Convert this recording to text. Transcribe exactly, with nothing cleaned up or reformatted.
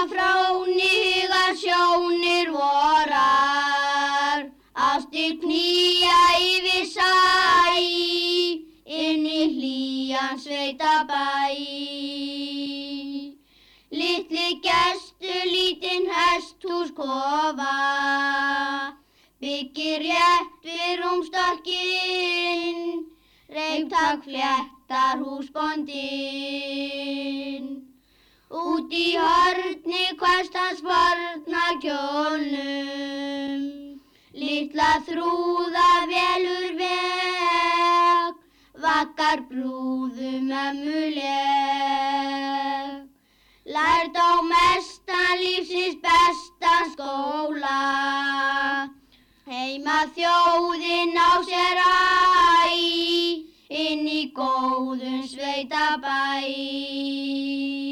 fráni hugar sjónir vorar, ástir knýja yfir sæ, inn í hlýjan sveitabæ. Litli gestur lítinn hesthús kofa, byggir rétt við rúmstokkinn, reiptagl fléttar húsbóndinn. Út í horni hvesst hans forna kjólnum, litla þrúða velur veg, vaggar brúðum ömmuleg. Lært á mestan lífsins besta skóla, heima þjóðin á sér æ, inn í góðum sveitabæ.